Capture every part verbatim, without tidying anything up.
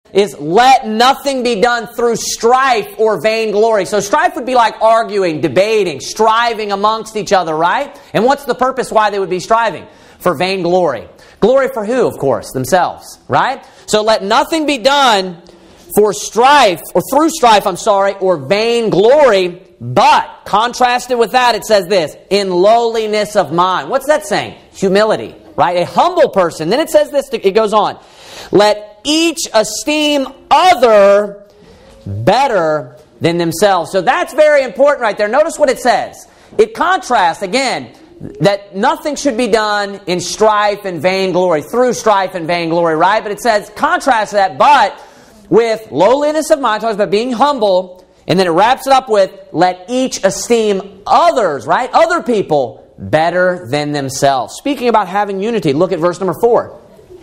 is let nothing be done through strife or vainglory. So strife would be like arguing, debating, striving amongst each other, right? And what's the purpose why they would be striving? For vainglory. Glory for who, of course? Themselves, right? So let nothing be done for strife, or through strife, I'm sorry, or vainglory, but, contrasted with that, it says this, in lowliness of mind. What's that saying? Humility, right? A humble person. Then it says this, it goes on. Let each esteem other better than themselves. So that's very important right there. Notice what it says. It contrasts, again, that nothing should be done in strife and vainglory, through strife and vainglory, right? But it says, contrast that, but with lowliness of mind, talks about being humble, and then it wraps it up with, let each esteem others, right? Other people better than themselves. Speaking about having unity, look at verse number four.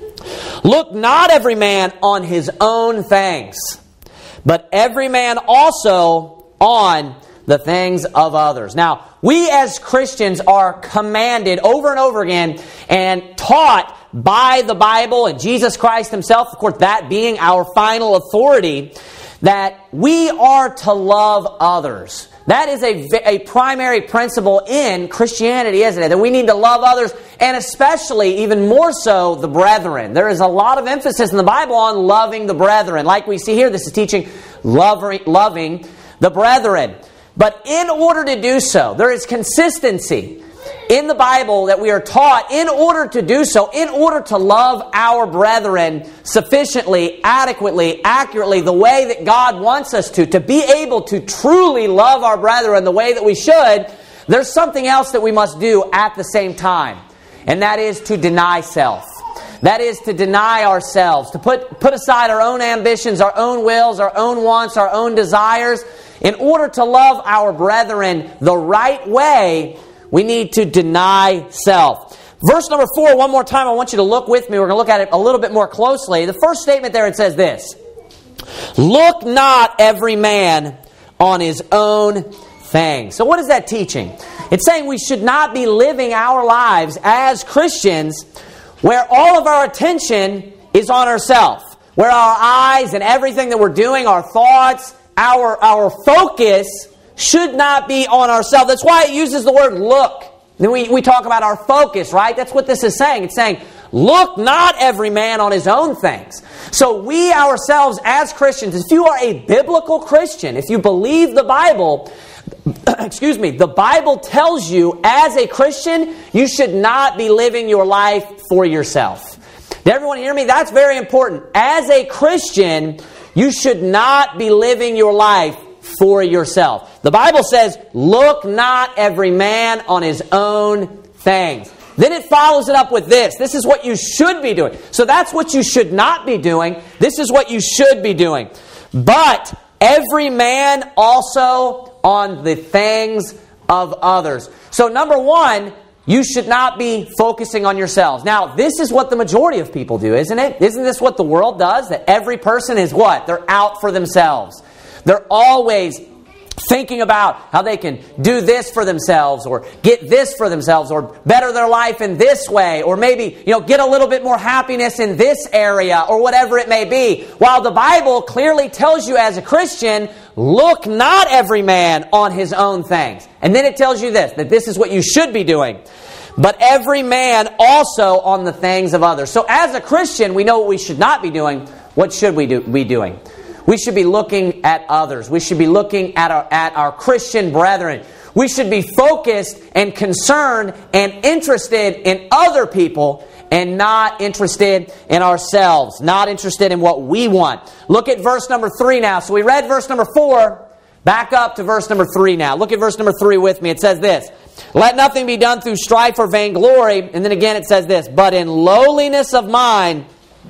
Look not every man on his own things, but every man also on the things of others. Now, we as Christians are commanded over and over again and taught by the Bible and Jesus Christ Himself, of course, that being our final authority, that we are to love others. That is a, a primary principle in Christianity, isn't it? That we need to love others, and especially, even more so, the brethren. There is a lot of emphasis in the Bible on loving the brethren. Like we see here, this is teaching loving, loving the brethren. But in order to do so, there is consistency in the Bible that we are taught in order to do so, in order to love our brethren sufficiently, adequately, accurately, the way that God wants us to, to be able to truly love our brethren the way that we should, there's something else that we must do at the same time. And that is to deny self. That is to deny ourselves, to put, put aside our own ambitions, our own wills, our own wants, our own desires. In order to love our brethren the right way, we need to deny self. Verse number four, one more time, I want you to look with me. We're going to look at it a little bit more closely. The first statement there, it says this. Look not every man on his own thing. So what is that teaching? It's saying we should not be living our lives as Christians where all of our attention is on ourselves. Where our eyes and everything that we're doing, our thoughts, our, our focus should not be on ourselves. That's why it uses the word look. Then we, we talk about our focus, right? That's what this is saying. It's saying, look not every man on his own things. So we ourselves as Christians, if you are a biblical Christian, if you believe the Bible, excuse me, the Bible tells you as a Christian, you should not be living your life for yourself. Did everyone hear me? That's very important. As a Christian, you should not be living your life for yourself. The Bible says, look not every man on his own things. Then it follows it up with this. This is what you should be doing. So that's what you should not be doing. This is what you should be doing. But every man also on the things of others. So number one, you should not be focusing on yourselves. Now, this is what the majority of people do, isn't it? Isn't this what the world does? That every person is what? They're out for themselves. They're always thinking about how they can do this for themselves or get this for themselves or better their life in this way or maybe, you know, get a little bit more happiness in this area or whatever it may be. While the Bible clearly tells you as a Christian, look not every man on his own things. And then it tells you this, that this is what you should be doing. But every man also on the things of others. So as a Christian, we know what we should not be doing. What should we do, be doing? We should be looking at others. We should be looking at our, at our Christian brethren. We should be focused and concerned and interested in other people and not interested in ourselves. Not interested in what we want. Look at verse number three now. So we read verse number four. Back up to verse number three now. Look at verse number three with me. It says this. Let nothing be done through strife or vainglory. And then again it says this. But in lowliness of mind,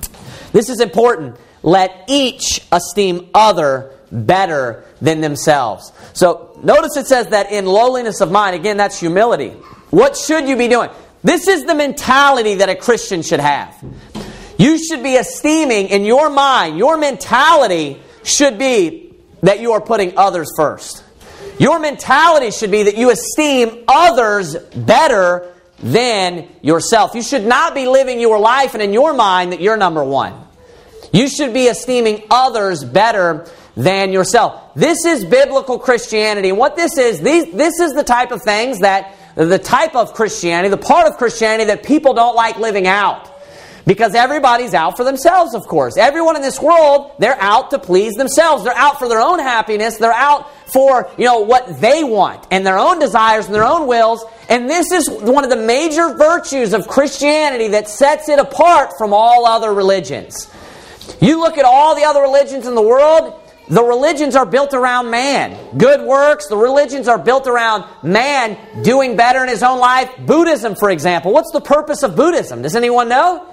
this is important. Let each esteem other better than themselves. So notice it says that in lowliness of mind. Again, that's humility. What should you be doing? This is the mentality that a Christian should have. You should be esteeming in your mind, your mentality should be that you are putting others first. Your mentality should be that you esteem others better than yourself. You should not be living your life and in your mind that you're number one. You should be esteeming others better than yourself. This is biblical Christianity. And what this is, these, this is the type of things that, the type of Christianity, the part of Christianity that people don't like living out. Because everybody's out for themselves, of course. Everyone in this world, they're out to please themselves. They're out for their own happiness. They're out for, you know, what they want and their own desires and their own wills. And this is one of the major virtues of Christianity that sets it apart from all other religions. You look at all the other religions in the world, the religions are built around man. Good works, the religions are built around man doing better in his own life. Buddhism, for example. What's the purpose of Buddhism? Does anyone know?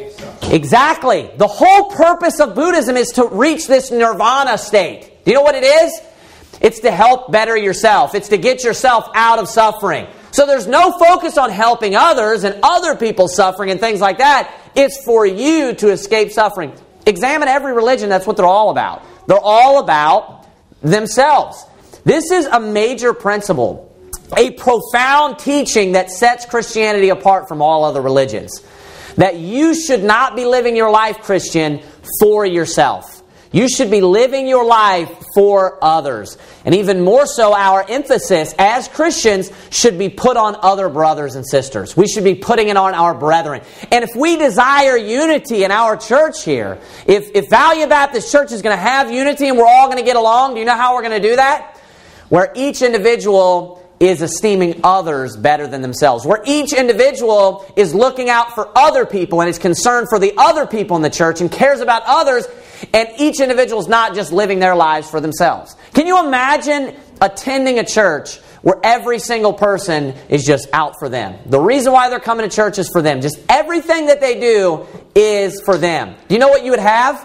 Exactly. The whole purpose of Buddhism is to reach this nirvana state. Do you know what it is? It's to help better yourself. It's to get yourself out of suffering. So there's no focus on helping others and other people's suffering and things like that. It's for you to escape suffering. Examine every religion. That's what they're all about. They're all about themselves. This is a major principle, a profound teaching that sets Christianity apart from all other religions. That you should not be living your life, Christian, for yourself. You should be living your life for others. And even more so, our emphasis as Christians should be put on other brothers and sisters. We should be putting it on our brethren. And if we desire unity in our church here, if, if Value Baptist Church is going to have unity and we're all going to get along, do you know how we're going to do that? Where each individual is esteeming others better than themselves. Where each individual is looking out for other people and is concerned for the other people in the church and cares about others, and each individual is not just living their lives for themselves. Can you imagine attending a church where every single person is just out for them? The reason why they're coming to church is for them. Just everything that they do is for them. Do you know what you would have?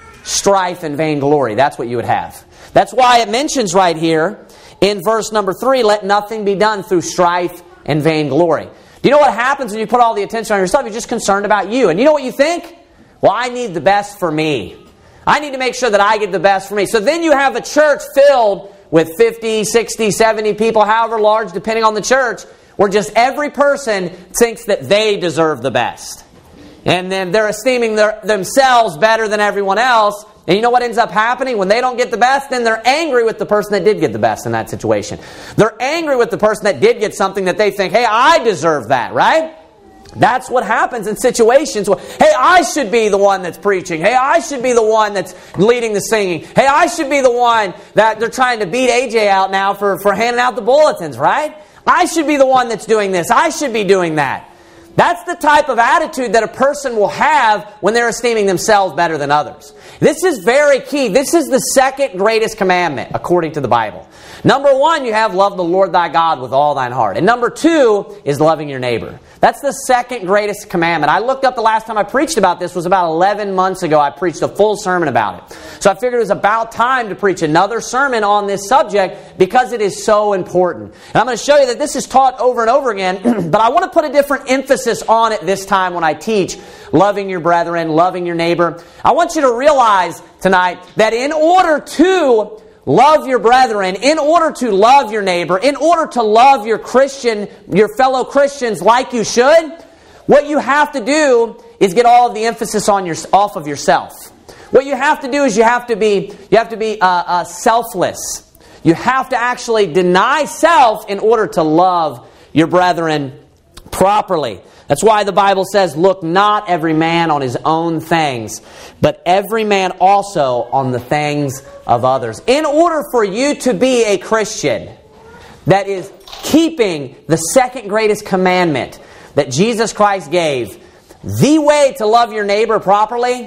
Strife and vainglory. That's what you would have. That's why it mentions right here in verse number three, let nothing be done through strife and vainglory. Do you know what happens when you put all the attention on yourself? You're just concerned about you. And you know what you think? Well, I need the best for me. I need to make sure that I get the best for me. So then you have a church filled with fifty, sixty, seventy people, however large, depending on the church, where just every person thinks that they deserve the best. And then they're esteeming their, themselves better than everyone else. And you know what ends up happening? When they don't get the best, then they're angry with the person that did get the best in that situation. They're angry with the person that did get something that they think, hey, I deserve that, right? That's what happens in situations where, hey, I should be the one that's preaching. Hey, I should be the one that's leading the singing. Hey, I should be the one that they're trying to beat A J out now for, for handing out the bulletins, right? I should be the one that's doing this. I should be doing that. That's the type of attitude that a person will have when they're esteeming themselves better than others. This is very key. This is the second greatest commandment, according to the Bible. Number one, you have love the Lord thy God with all thine heart. And number two is loving your neighbor. That's the second greatest commandment. I looked up the last time I preached about this was about eleven months ago. I preached a full sermon about it. So I figured it was about time to preach another sermon on this subject because it is so important. And I'm going to show you that this is taught over and over again, but I want to put a different emphasis on it this time when I teach loving your brethren, loving your neighbor. I want you to realize tonight that in order to love your brethren, in order to love your neighbor, in order to love your Christian, your fellow Christians like you should, what you have to do is get all of the emphasis on your, off of yourself. What you have to do is you have to be, you have to be uh, uh, selfless. You have to actually deny self in order to love your brethren properly. That's why the Bible says, look not every man on his own things, but every man also on the things of others. In order for you to be a Christian that is keeping the second greatest commandment that Jesus Christ gave, the way to love your neighbor properly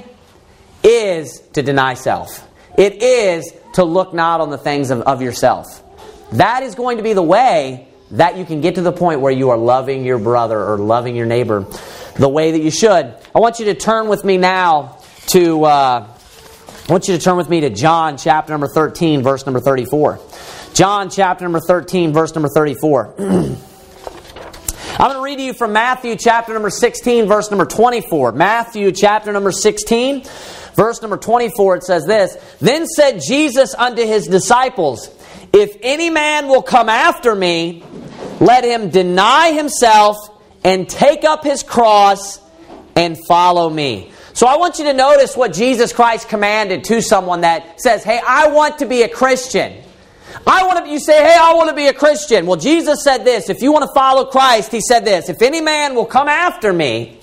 is to deny self. It is to look not on the things of, of yourself. That is going to be the way that you can get to the point where you are loving your brother or loving your neighbor the way that you should. I want you to turn with me now to, uh, I want you to turn with me to John chapter number thirteen, verse number thirty-four. John chapter number thirteen, verse number thirty-four. I'm going to read to you from Matthew chapter number sixteen, verse number twenty-four. Matthew chapter number sixteen, verse number twenty-four, it says this, Then said Jesus unto his disciples, If any man will come after me, let him deny himself and take up his cross and follow me. So I want you to notice what Jesus Christ commanded to someone that says, hey, I want to be a Christian. I want to, you say, hey, I want to be a Christian. Well, Jesus said this. If you want to follow Christ, He said this. If any man will come after me,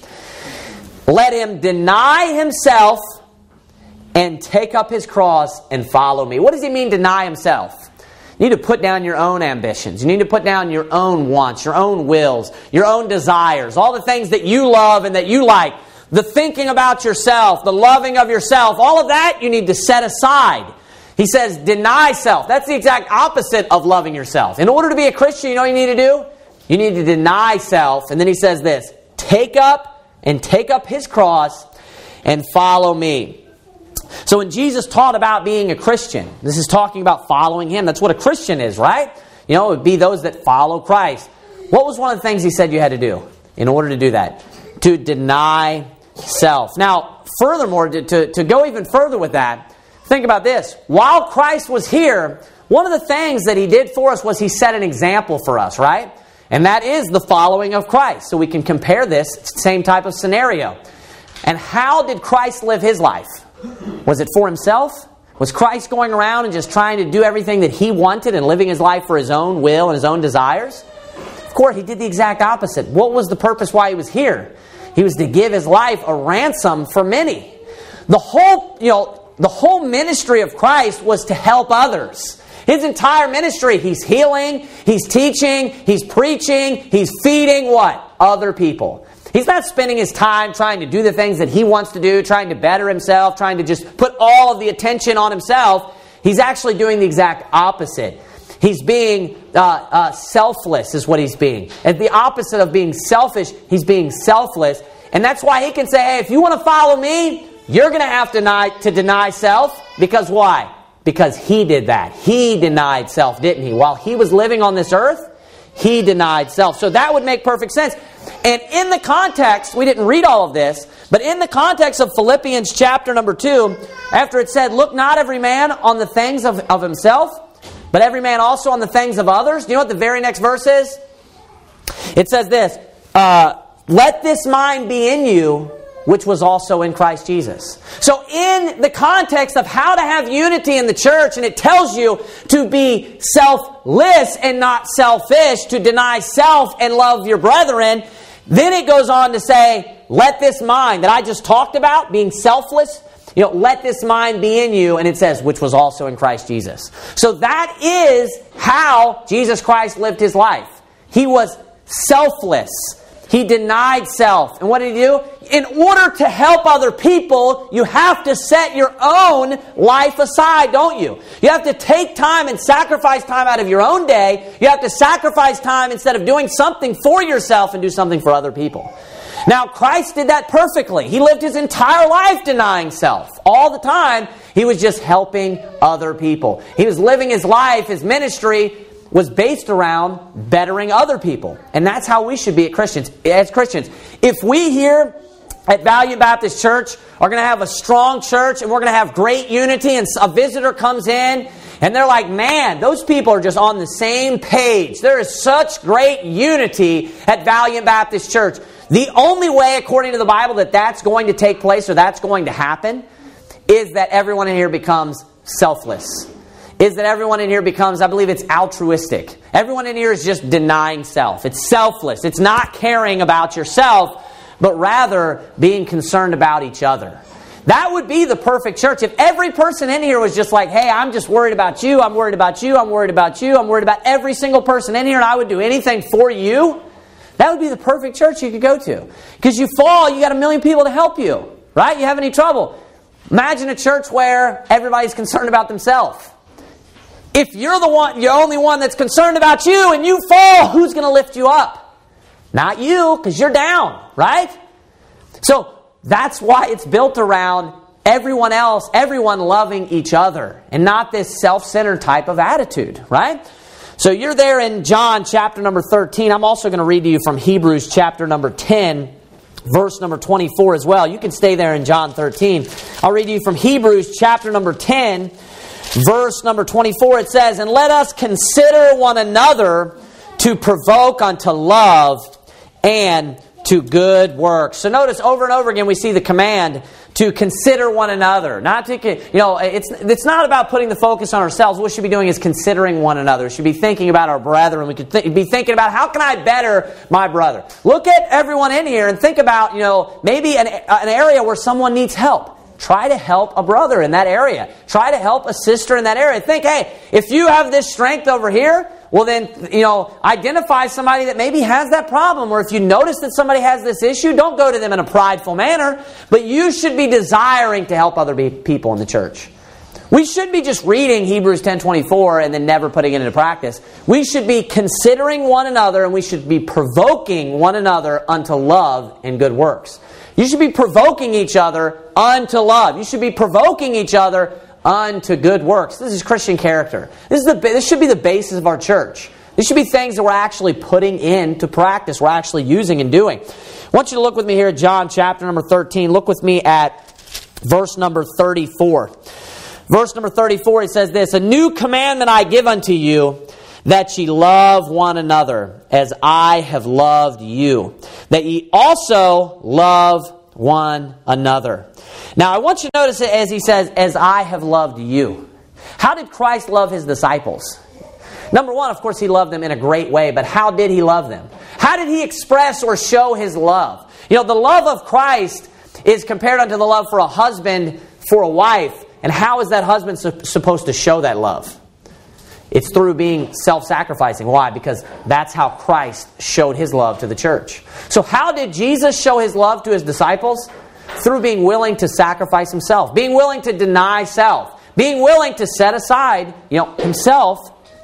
let him deny himself and take up his cross and follow me. What does He mean, deny himself? You need to put down your own ambitions. You need to put down your own wants, your own wills, your own desires, all the things that you love and that you like. The thinking about yourself, the loving of yourself, all of that you need to set aside. He says, deny self. That's the exact opposite of loving yourself. In order to be a Christian, you know what you need to do? You need to deny self. And then He says this, take up and take up His cross and follow me. So when Jesus taught about being a Christian, this is talking about following Him. That's what a Christian is, right? You know, it would be those that follow Christ. What was one of the things He said you had to do in order to do that? To deny self. Now, furthermore, to, to, to go even further with that, think about this. While Christ was here, one of the things that He did for us was He set an example for us, right? And that is the following of Christ. So we can compare this same type of scenario. And how did Christ live His life? Was it for Himself? Was Christ going around and just trying to do everything that He wanted and living His life for His own will and His own desires? Of course, He did the exact opposite. What was the purpose why He was here? He was to give His life a ransom for many. The whole, you know, the whole ministry of Christ was to help others. His entire ministry, He's healing, He's teaching, He's preaching, He's feeding what? Other people. He's not spending His time trying to do the things that He wants to do, trying to better Himself, trying to just put all of the attention on Himself. He's actually doing the exact opposite. He's being uh, uh, selfless is what He's being. And the opposite of being selfish, He's being selfless. And that's why He can say, hey, if you want to follow me, you're going to have to deny, to deny self. Because why? Because He did that. He denied self, didn't He? While He was living on this earth, He denied self. So that would make perfect sense. And in the context, we didn't read all of this, but in the context of Philippians chapter number two, after it said, look not every man on the things of, of himself, but every man also on the things of others. Do you know what the very next verse is? It says this, uh, let this mind be in you, which was also in Christ Jesus. So in the context of how to have unity in the church, and it tells you to be selfless and not selfish, to deny self and love your brethren, then it goes on to say, let this mind that I just talked about, being selfless, you know, let this mind be in you, and it says, which was also in Christ Jesus. So that is how Jesus Christ lived His life. He was selfless. He denied self. And what did He do? In order to help other people, you have to set your own life aside, don't you? You have to take time and sacrifice time out of your own day. You have to sacrifice time instead of doing something for yourself and do something for other people. Now, Christ did that perfectly. He lived His entire life denying self. All the time, He was just helping other people. He was living His life, His ministry was based around bettering other people. And that's how we should be at Christians, as Christians. If we here at Valiant Baptist Church are going to have a strong church and we're going to have great unity, and a visitor comes in and they're like, man, those people are just on the same page. There is such great unity at Valiant Baptist Church. The only way, according to the Bible, that that's going to take place or that's going to happen is that everyone in here becomes selfless. Is that everyone in here becomes, I believe it's altruistic. Everyone in here is just denying self. It's selfless. It's not caring about yourself, but rather being concerned about each other. That would be the perfect church. If every person in here was just like, hey, I'm just worried about you, I'm worried about you, I'm worried about you, I'm worried about every single person in here, and I would do anything for you, that would be the perfect church you could go to. Because you fall, you got a million people to help you, right? You have any trouble. Imagine a church where everybody's concerned about themselves. If you're the one, you're only one that's concerned about you and you fall, who's going to lift you up? Not you, because you're down, right? So that's why it's built around everyone else, everyone loving each other, and not this self-centered type of attitude, right? So you're there in John chapter number thirteen. I'm also going to read to you from Hebrews chapter number ten, verse number twenty-four as well. You can stay there in John thirteen. I'll read to you from Hebrews chapter number ten, verse number twenty-four. It says, and let us consider one another to provoke unto love and to good works. So notice over and over again we see the command to consider one another. Not to, you know, it's it's not about putting the focus on ourselves. What we should be doing is considering one another. We should be thinking about our brethren. We could th- be thinking about, how can I better my brother? Look at everyone in here and think about, you know, maybe an, an area where someone needs help. Try to help a brother in that area. Try to help a sister in that area. Think, hey, if you have this strength over here, well then, you know, identify somebody that maybe has that problem. Or if you notice that somebody has this issue, don't go to them in a prideful manner. But you should be desiring to help other be- people in the church. We should be just reading Hebrews ten twenty-four and then never putting it into practice. We should be considering one another, and we should be provoking one another unto love and good works. You should be provoking each other unto love. You should be provoking each other unto good works. This is Christian character. This is the this should be the basis of our church. These should be things that we're actually putting into practice. We're actually using and doing. I want you to look with me here at John chapter number thirteen. Look with me at verse number thirty-four. Verse number thirty-four, it says this: "A new commandment I give unto you, that ye love one another, as I have loved you, that ye also love one another." Now, I want you to notice it as he says, "as I have loved you." How did Christ love his disciples? Number one, of course, he loved them in a great way, but how did he love them? How did he express or show his love? You know, the love of Christ is compared unto the love for a husband for a wife. And how is that husband su- supposed to show that love? It's through being self-sacrificing. Why? Because that's how Christ showed his love to the church. So how did Jesus show his love to his disciples? Through being willing to sacrifice himself. Being willing to deny self. Being willing to set aside, you know, himself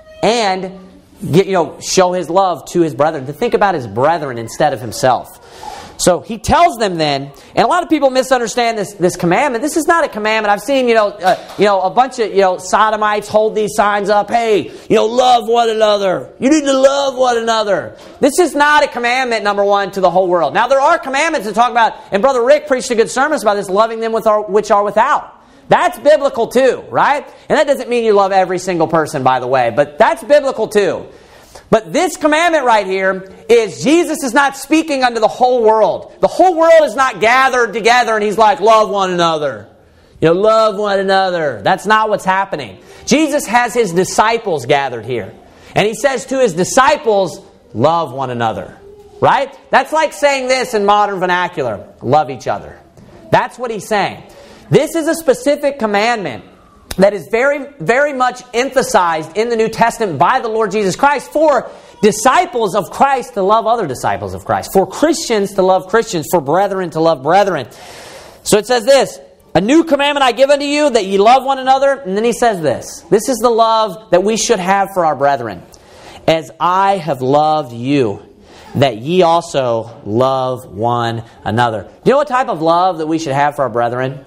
and get, you know, show his love to his brethren. To think about his brethren instead of himself. So he tells them then, and a lot of people misunderstand this, this commandment. This is not a commandment. I've seen, you know, uh, you know, a bunch of, you know, sodomites hold these signs up. Hey, you know, love one another. You need to love one another. This is not a commandment, number one, to the whole world. Now, there are commandments to talk about, and Brother Rick preached a good sermon about this, loving them with our, which are without. That's biblical too, right? And that doesn't mean you love every single person, by the way, but that's biblical too. But this commandment right here is Jesus is not speaking unto the whole world. The whole world is not gathered together and he's like, love one another. You know, love one another. That's not what's happening. Jesus has his disciples gathered here. And he says to his disciples, love one another. Right? That's like saying this in modern vernacular. Love each other. That's what he's saying. This is a specific commandment that is very, very much emphasized in the New Testament by the Lord Jesus Christ for disciples of Christ to love other disciples of Christ, for Christians to love Christians, for brethren to love brethren. So it says this: "A new commandment I give unto you, that ye love one another." And then he says this. This is the love that we should have for our brethren. "As I have loved you, that ye also love one another." Do you know what type of love that we should have for our brethren?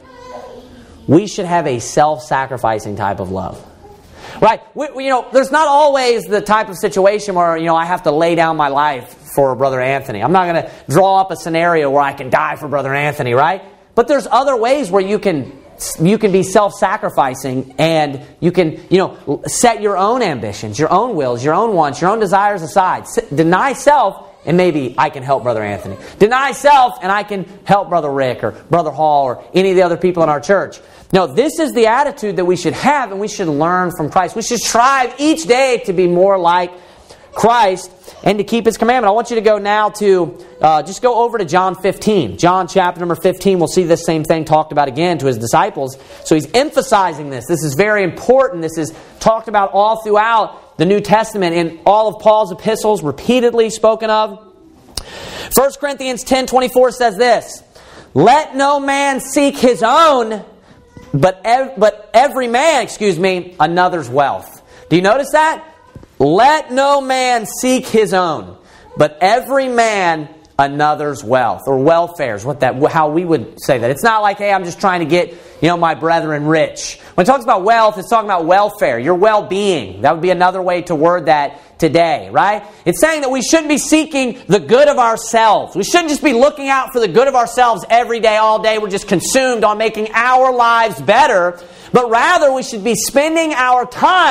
We should have a self-sacrificing type of love. Right? We, we, you know, there's not always the type of situation where, you know, I have to lay down my life for Brother Anthony. I'm not going to draw up a scenario where I can die for Brother Anthony, right? But there's other ways where you can you can be self-sacrificing and you can, you know, set your own ambitions, your own wills, your own wants, your own desires aside. Deny self, and maybe I can help Brother Anthony. Deny self, and I can help Brother Rick or Brother Hall or any of the other people in our church. No, this is the attitude that we should have, and we should learn from Christ. We should strive each day to be more like Christ and to keep His commandment. I want you to go now to, uh, just go over to John fifteen. John chapter number fifteen, we'll see this same thing talked about again to His disciples. So He's emphasizing this. This is very important. This is talked about all throughout the New Testament in all of Paul's epistles, repeatedly spoken of. First Corinthians ten twenty-four says this: "Let no man seek his own, but ev- but every man, excuse me, another's wealth." Do you notice that? Let no man seek his own, but every man another's wealth, or welfare is what that how we would say that. It's not like, hey, I'm just trying to get, you know, my brethren rich. When it talks about wealth, it's talking about welfare, your well-being. That would be another way to word that today, right? It's saying that we shouldn't be seeking the good of ourselves. We shouldn't just be looking out for the good of ourselves every day, all day. We're just consumed on making our lives better. But rather, we should be spending our time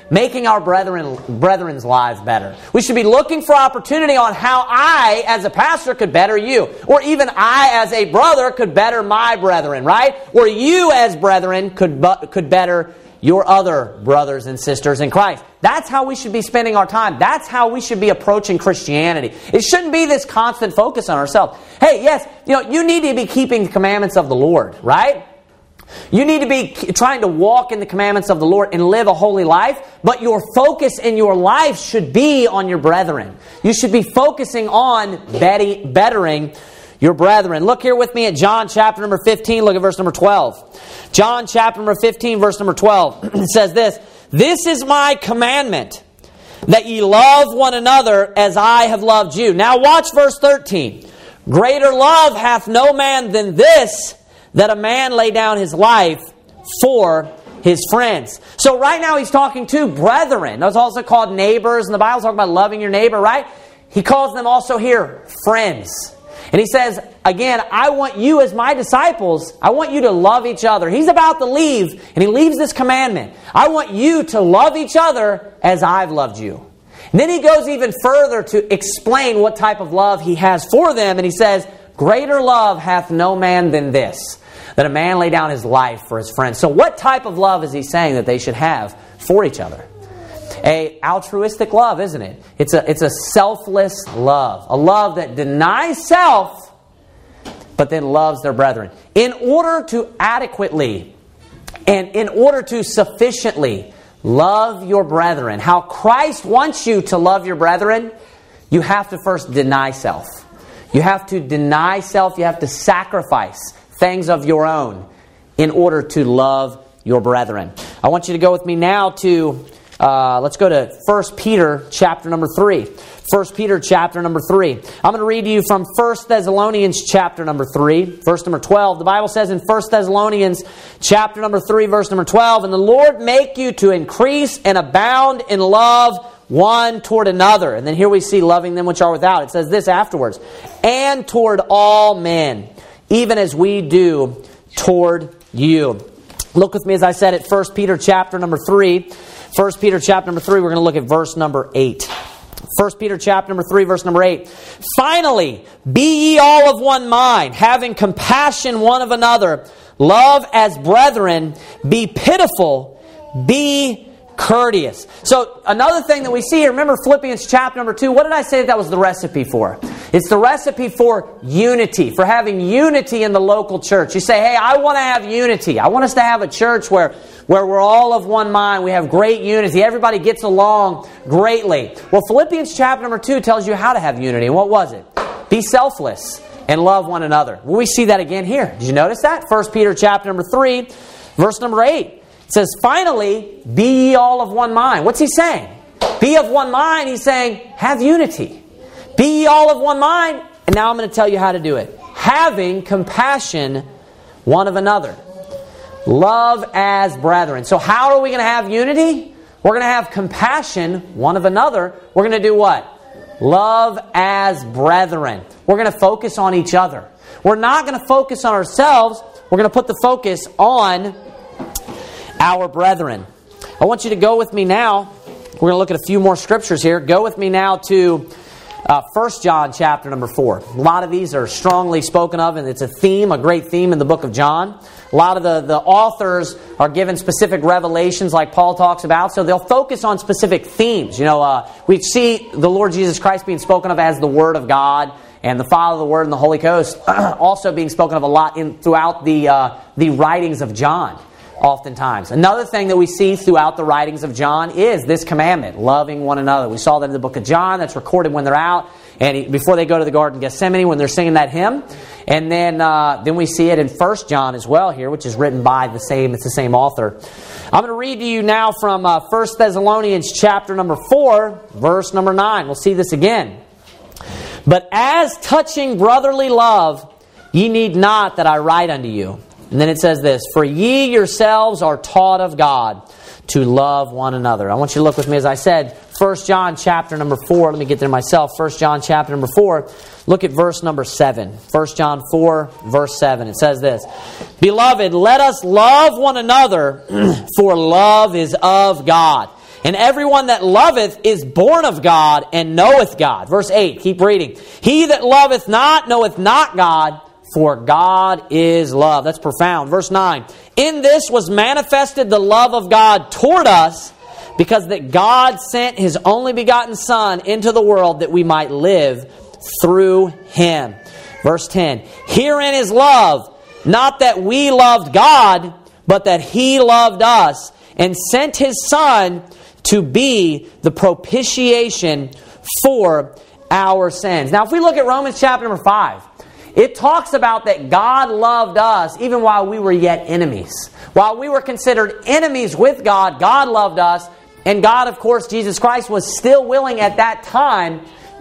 making our brethren, brethren's lives better. We should be looking for opportunity on how I, as a pastor, could better you. Or even I, as a brother, could better my brethren, right? Or you, as brethren, could, bu- could better your other brothers and sisters in Christ. That's how we should be spending our time. That's how we should be approaching Christianity. It shouldn't be this constant focus on ourselves. Hey, yes, you know, you need to be keeping the commandments of the Lord, right? You need to be trying to walk in the commandments of the Lord and live a holy life, but your focus in your life should be on your brethren. You should be focusing on bettering your brethren. Look here with me at John chapter number fifteen. Look at verse number twelve. John chapter number fifteen, verse number twelve. It says this, "This is my commandment, that ye love one another as I have loved you." Now watch verse thirteen. "Greater love hath no man than this, that a man lay down his life for his friends." So right now he's talking to brethren. Those are also called neighbors. And the Bible's talking about loving your neighbor, right? He calls them also here friends. And he says, again, I want you as my disciples, I want you to love each other. He's about to leave, and he leaves this commandment. I want you to love each other as I've loved you. And then he goes even further to explain what type of love he has for them. And he says, "Greater love hath no man than this, that a man lay down his life for his friends." So what type of love is he saying that they should have for each other? A altruistic love, isn't it? It's a, it's a selfless love. A love that denies self, but then loves their brethren. In order to adequately and in order to sufficiently love your brethren, how Christ wants you to love your brethren, you have to first deny self. You have to deny self. You have to sacrifice things of your own in order to love your brethren. I want you to go with me now to, uh, let's go to First Peter chapter number three. First Peter chapter number three. I'm going to read to you from First Thessalonians chapter number three, verse number twelve. The Bible says in First Thessalonians chapter number three, verse number twelve, "And the Lord make you to increase and abound in love one toward another." And then here we see loving them which are without. It says this afterwards, "And toward all men, even as we do toward you." Look with me, as I said, at First Peter chapter number three. First Peter chapter number three, we're going to look at verse number eight. First Peter chapter number three, verse number eight. "Finally, be ye all of one mind, having compassion one of another. Love as brethren, be pitiful, be courteous." So another thing that we see here, remember Philippians chapter number two, what did I say that was the recipe for? It's the recipe for unity, for having unity in the local church. You say, hey, I want to have unity. I want us to have a church where, where we're all of one mind. We have great unity. Everybody gets along greatly. Well, Philippians chapter number two tells you how to have unity. And what was it? Be selfless and love one another. Well, we see that again here. Did you notice that? First Peter chapter number three, verse number eight. It says, "Finally, be ye all of one mind." What's he saying? Be of one mind. He's saying, have unity. Be ye all of one mind. And now I'm going to tell you how to do it. Having compassion one of another. Love as brethren. So how are we going to have unity? We're going to have compassion one of another. We're going to do what? Love as brethren. We're going to focus on each other. We're not going to focus on ourselves. We're going to put the focus on our brethren. I want you to go with me now. We're going to look at a few more scriptures here. Go with me now to uh, First John chapter number four. A lot of these are strongly spoken of, and it's a theme, a great theme in the book of John. A lot of the, the authors are given specific revelations like Paul talks about, so they'll focus on specific themes. You know, uh, we see the Lord Jesus Christ being spoken of as the Word of God, and the Father, the Word, and the Holy Ghost also being spoken of a lot in throughout the uh, the writings of John. Oftentimes. Another thing that we see throughout the writings of John is this commandment, loving one another. We saw that in the book of John. That's recorded when they're out, and he, before they go to the Garden of Gethsemane, when they're singing that hymn. And then uh, then we see it in First John as well here, which is written by the same, it's the same author. I'm going to read to you now from uh, First Thessalonians chapter number four, verse number nine. We'll see this again. "But as touching brotherly love, ye need not that I write unto you." And then it says this, "For ye yourselves are taught of God to love one another." I want you to look with me, as I said, First John chapter number four. Let me get there myself. First John chapter number four. Look at verse number seven. First John four, verse seven. It says this, "Beloved, let us love one another, for love is of God. And everyone that loveth is born of God and knoweth God. Verse eight, keep reading. He that loveth not knoweth not God, for God is love. That's profound. Verse nine. In this was manifested the love of God toward us, because that God sent His only begotten Son into the world that we might live through Him. Verse ten. Herein is love, not that we loved God, but that He loved us and sent His Son to be the propitiation for our sins. Now, if we look at Romans chapter number five, it talks about that God loved us even while we were yet enemies. While we were considered enemies with God, God loved us. And God, of course, Jesus Christ, was still willing at that time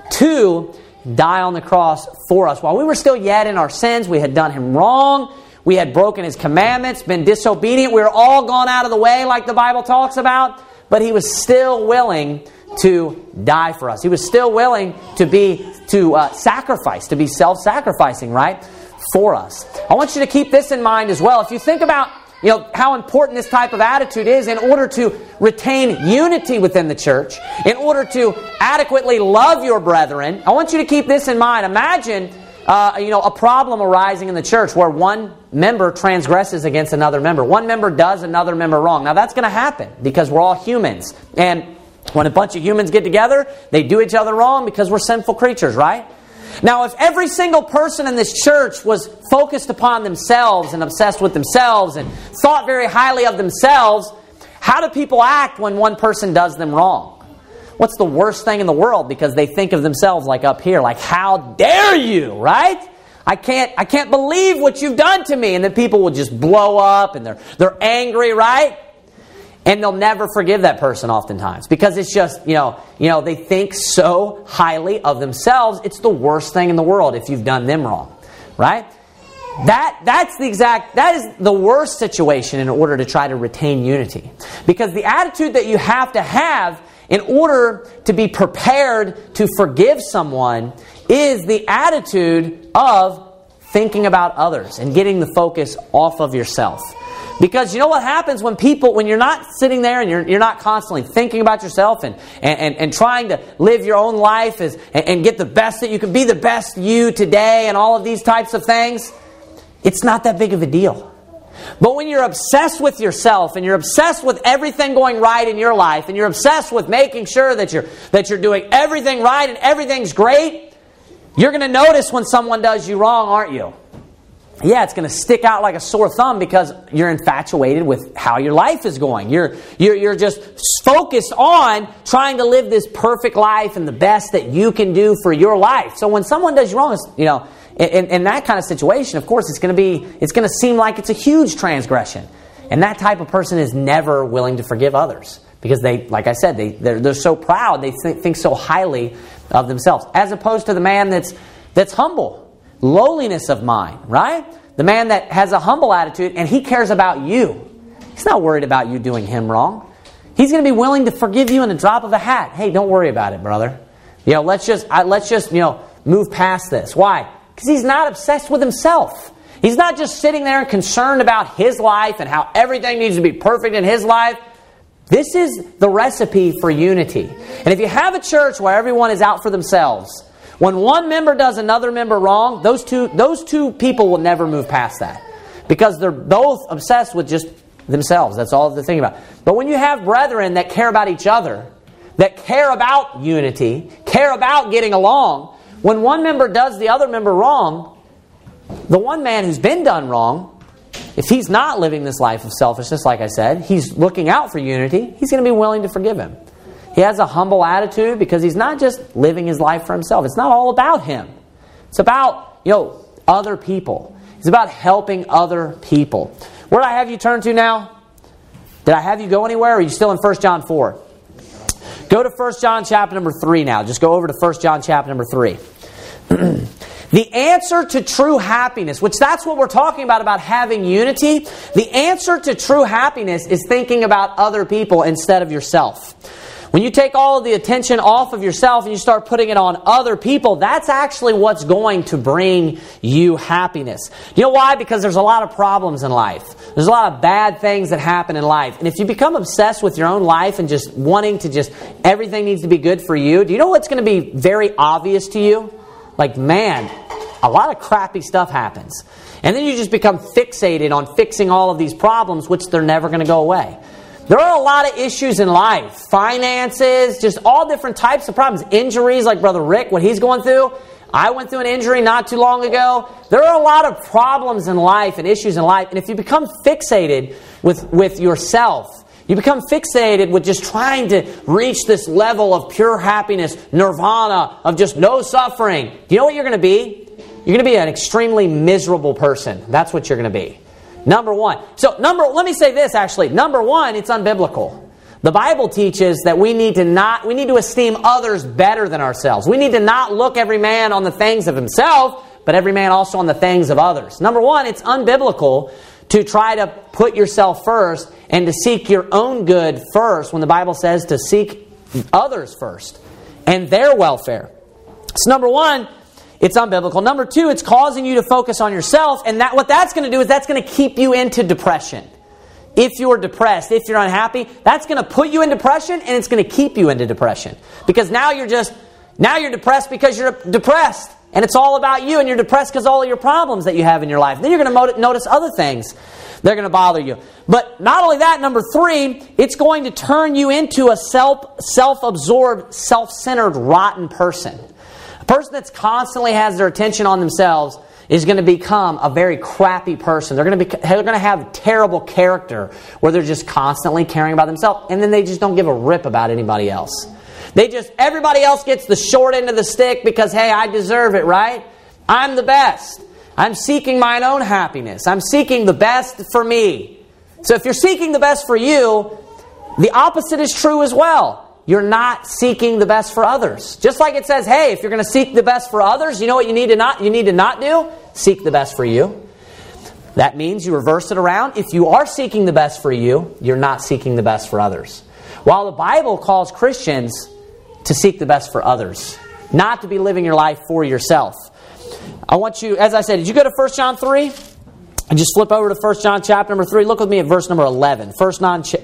to die on the cross for us. While we were still yet in our sins, we had done Him wrong. We had broken His commandments, been disobedient. We were all gone out of the way like the Bible talks about. But He was still willing to die for us. He was still willing to be to uh, sacrifice, to be self-sacrificing, right, for us. I want you to keep this in mind as well. If you think about, you know, how important this type of attitude is in order to retain unity within the church, in order to adequately love your brethren, I want you to keep this in mind. Imagine, uh, you know, a problem arising in the church where one member transgresses against another member. One member does another member wrong. Now that's going to happen because we're all humans. And when a bunch of humans get together, they do each other wrong because we're sinful creatures, right? Now, if every single person in this church was focused upon themselves and obsessed with themselves and thought very highly of themselves, how do people act when one person does them wrong? What's the worst thing in the world? Because they think of themselves like up here, like, how dare you, right? I can't I can't believe what you've done to me. And then people will just blow up and they're they're angry, right? And they'll never forgive that person oftentimes. Because it's just, you know, you know, they think so highly of themselves, it's the worst thing in the world if you've done them wrong. Right? That that's the exact that is the worst situation in order to try to retain unity. Because the attitude that you have to have in order to be prepared to forgive someone is the attitude of thinking about others and getting the focus off of yourself. Because you know what happens when people, when you're not sitting there and you're, you're not constantly thinking about yourself and, and, and, and trying to live your own life as, and, and get the best that you can be, the best you today and all of these types of things, it's not that big of a deal. But when you're obsessed with yourself and you're obsessed with everything going right in your life and you're obsessed with making sure that you're, that you're doing everything right and everything's great, you're going to notice when someone does you wrong, aren't you? Yeah, it's going to stick out like a sore thumb because you're infatuated with how your life is going. You're, you're, you're just focused on trying to live this perfect life and the best that you can do for your life. So when someone does you wrong, you know, in, in that kind of situation, of course, it's going to be, it's going to seem like it's a huge transgression. And that type of person is never willing to forgive others because they, like I said, they, they're, they're so proud, they think, think so highly of themselves. As opposed to the man that's, that's humble. Lowliness of mind, right? The man that has a humble attitude and he cares about you. He's not worried about you doing him wrong. He's going to be willing to forgive you in a drop of a hat. Hey, don't worry about it, brother. You know, let's just I, let's just you know move past this. Why? Because he's not obsessed with himself. He's not just sitting there and concerned about his life and how everything needs to be perfect in his life. This is the recipe for unity. And if you have a church where everyone is out for themselves, when one member does another member wrong, those two those two people will never move past that. Because they're both obsessed with just themselves. That's all they're thinking about. But when you have brethren that care about each other, that care about unity, care about getting along, when one member does the other member wrong, the one man who's been done wrong, if he's not living this life of selfishness, like I said, he's looking out for unity, he's going to be willing to forgive him. He has a humble attitude because he's not just living his life for himself. It's not all about him. It's about, you know, other people. It's about helping other people. Where did I have you turn to now? Did I have you go anywhere or are you still in First John four? Go to First John chapter number three now. Just go over to First John chapter number three. The answer to true happiness, which that's what we're talking about, about having unity. The answer to true happiness is thinking about other people instead of yourself. When you take all of the attention off of yourself and you start putting it on other people, that's actually what's going to bring you happiness. You know why? Because there's a lot of problems in life. There's a lot of bad things that happen in life. And if you become obsessed with your own life and just wanting to just, everything needs to be good for you, do you know what's going to be very obvious to you? Like, man, a lot of crappy stuff happens. And then you just become fixated on fixing all of these problems, which they're never going to go away. There are a lot of issues in life. Finances, just all different types of problems. Injuries, like Brother Rick, what he's going through. I went through an injury not too long ago. There are a lot of problems in life and issues in life. And if you become fixated with, with yourself, you become fixated with just trying to reach this level of pure happiness, nirvana, of just no suffering. Do you know what you're going to be? You're going to be an extremely miserable person. That's what you're going to be. Number one. So, number. let me say this, actually. Number one, it's unbiblical. The Bible teaches that we need to not, we need to esteem others better than ourselves. We need to not look every man on the things of himself, but every man also on the things of others. Number one, it's unbiblical to try to put yourself first and to seek your own good first when the Bible says to seek others first and their welfare. So number one, it's unbiblical. Number two, it's causing you to focus on yourself, and that what that's going to do is that's going to keep you into depression. If you're depressed, if you're unhappy, that's going to put you in depression, and it's going to keep you into depression. Because now you're just, now you're depressed because you're depressed, and it's all about you, and you're depressed because of all of your problems that you have in your life. Then you're going to notice other things that are going to bother you. But not only that, number three, it's going to turn you into a self, self-absorbed, self-centered, rotten person. A person that's constantly has their attention on themselves is going to become a very crappy person. They're going to be, they're going to have terrible character where they're just constantly caring about themselves, and then they just don't give a rip about anybody else. They just, everybody else gets the short end of the stick because, hey, I deserve it, right? I'm the best. I'm seeking mine own happiness. I'm seeking the best for me. So if you're seeking the best for you, the opposite is true as well. You're not seeking the best for others. Just like it says, hey, if you're going to seek the best for others, you know what you need to not you need to not do? Seek the best for you. That means you reverse it around. If you are seeking the best for you, you're not seeking the best for others. While the Bible calls Christians to seek the best for others, not to be living your life for yourself. I want you, as I said, did you go to First John three? And just flip over to First John chapter number three. Look with me at verse number eleven. First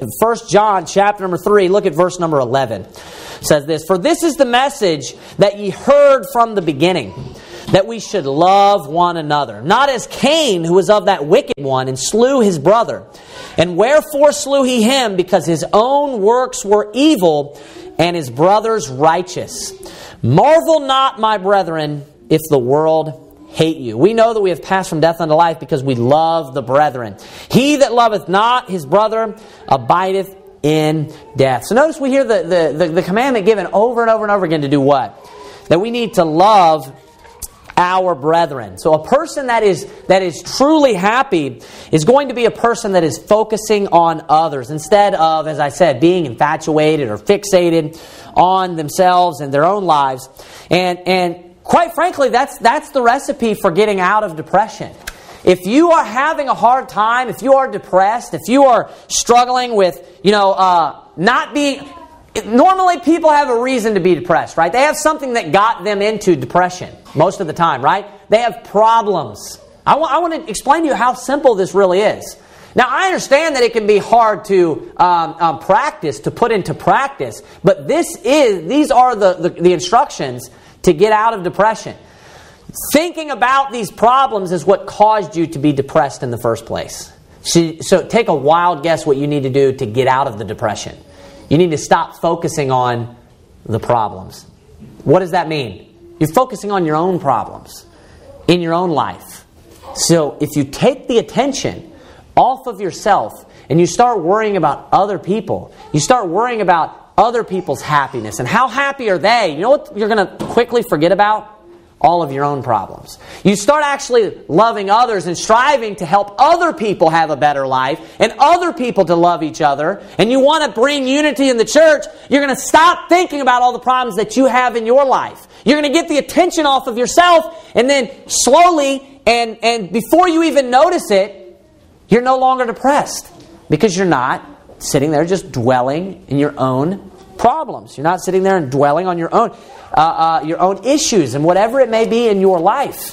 John chapter number three, look at verse number eleven. It says this, "For this is the message that ye heard from the beginning, that we should love one another. Not as Cain, who was of that wicked one, and slew his brother. And wherefore slew he him? Because his own works were evil, and his brother's righteous. Marvel not, my brethren, if the world hate you. We know that we have passed from death unto life because we love the brethren. He that loveth not his brother abideth in death." So notice we hear the, the, the, the commandment given over and over and over again to do what? That we need to love our brethren. So a person that is that is truly happy is going to be a person that is focusing on others instead of, as I said, being infatuated or fixated on themselves and their own lives. And and quite frankly, that's that's the recipe for getting out of depression. If you are having a hard time, if you are depressed, if you are struggling with, you know, uh, not being... Normally people have a reason to be depressed, right? They have something that got them into depression most of the time, right? They have problems. I, w- I want to explain to you how simple this really is. Now, I understand that it can be hard to um, um, practice, to put into practice, but this is these are the, the, the instructions to get out of depression. Thinking about these problems is what caused you to be depressed in the first place. So, so take a wild guess what you need to do to get out of the depression. You need to stop focusing on the problems. What does that mean? You're focusing on your own problems in your own life. So if you take the attention off of yourself and you start worrying about other people, you start worrying about other people's happiness and how happy are they, you know what you're going to quickly forget about? All of your own problems. You start actually loving others and striving to help other people have a better life and other people to love each other, and you want to bring unity in the church. You're going to stop thinking about all the problems that you have in your life. You're going to get the attention off of yourself, and then slowly, and, and before you even notice it, you're no longer depressed because you're not sitting there just dwelling in your own problems. You're not sitting there and dwelling on your own, uh, uh, your own issues and whatever it may be in your life.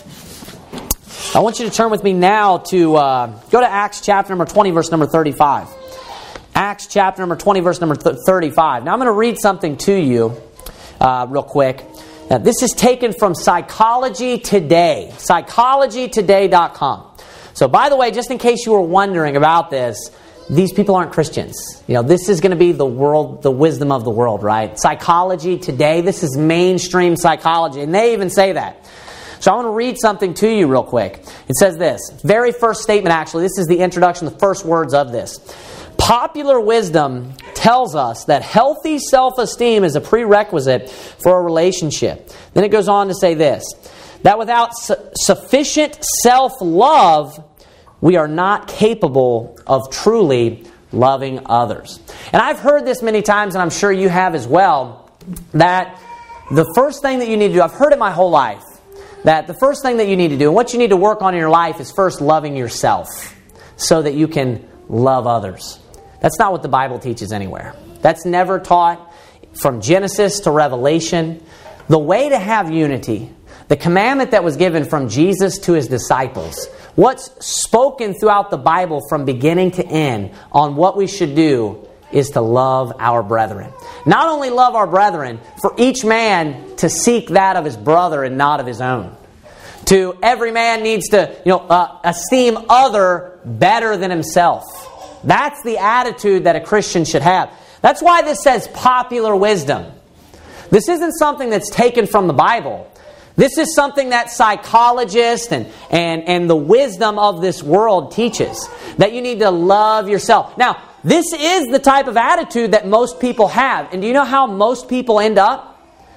I want you to turn with me now to uh, go to Acts chapter number twenty, verse number thirty-five. Acts chapter number twenty, verse number thirty-five. Now I'm going to read something to you uh, real quick. Now, this is taken from Psychology Today, psychology today dot com. So, by the way, just in case you were wondering about this, these people aren't Christians. You know, this is going to be the world, the wisdom of the world, right? Psychology Today, this is mainstream psychology, and they even say that. So I want to read something to you real quick. It says this, very first statement actually, this is the introduction, the first words of this. Popular wisdom tells us that healthy self-esteem is a prerequisite for a relationship. Then it goes on to say this, that without su- sufficient self-love, we are not capable of truly loving others. And I've heard this many times, and I'm sure you have as well, that the first thing that you need to do, I've heard it my whole life, that the first thing that you need to do, and what you need to work on in your life is first loving yourself so that you can love others. That's not what the Bible teaches anywhere. That's never taught from Genesis to Revelation. The way to have unity, the commandment that was given from Jesus to His disciples, what's spoken throughout the Bible from beginning to end on what we should do is to love our brethren. Not only love our brethren, for each man to seek that of his brother and not of his own. To every man needs to, you know, uh, esteem other better than himself. That's the attitude that a Christian should have. That's why this says popular wisdom. This isn't something that's taken from the Bible. This is something that psychologists and, and, and the wisdom of this world teaches. That you need to love yourself. Now, this is the type of attitude that most people have. And do you know how most people end up?